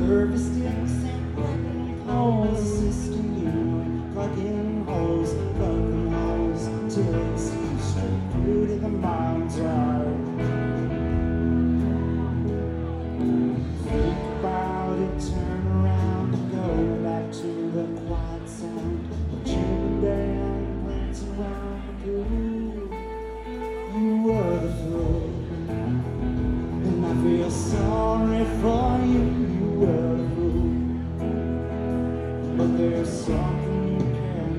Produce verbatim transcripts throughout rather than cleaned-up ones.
curvy sticks and plugging holes, assisting you in plugging holes, plugging holes, till they see straight through to the mind's eye. Think about it, turn around and go back to the quiet sound of Jim and Dan prancing around the pool. You were the fool, and I feel sorry for you. You were the fool, but there's something you can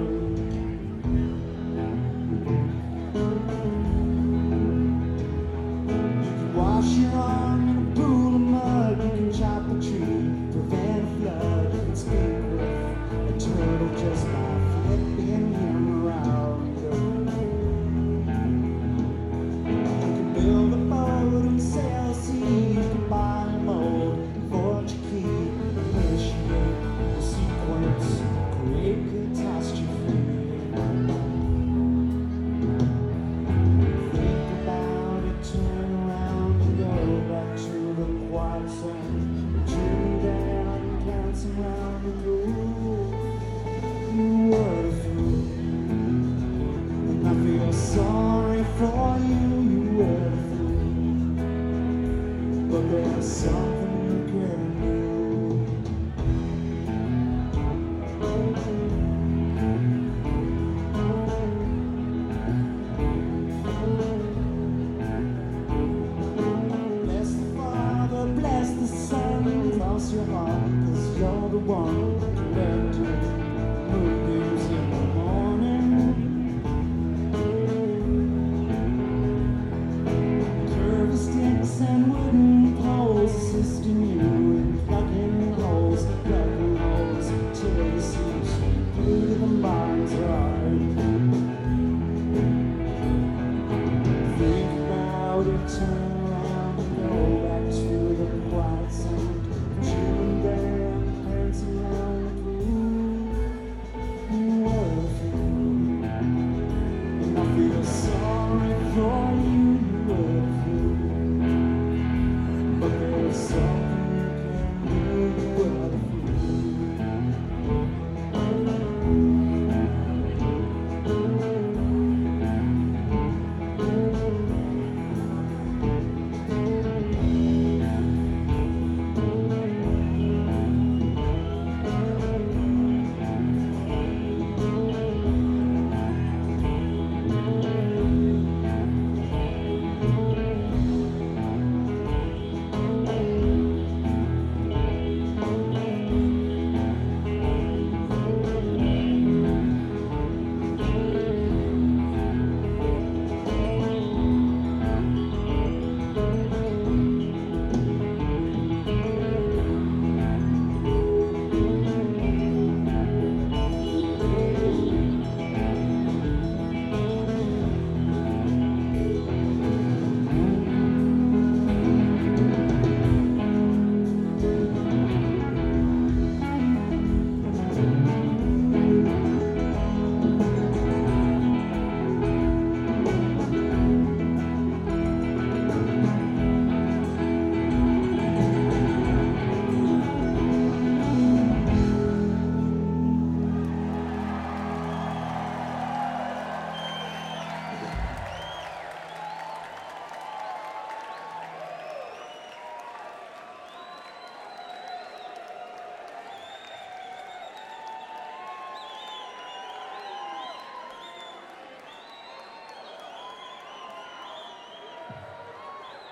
do. You can wash your arm in a pool of mud. You can chop a tree, prevent a flood. You can speak with a turtle just by flipping him around. Build a boat and sail sea. You can buy a mold and forge a key. Initiate the sequence, create catastrophe. Think about it, turn around and go back to the quiet zone. Jim down, dancing round the room. You were the fool, and I feel sorry for you. You were the fool, but there's something you can do. Bless the Father, bless the Son, cross your heart, 'cause you're the one who can do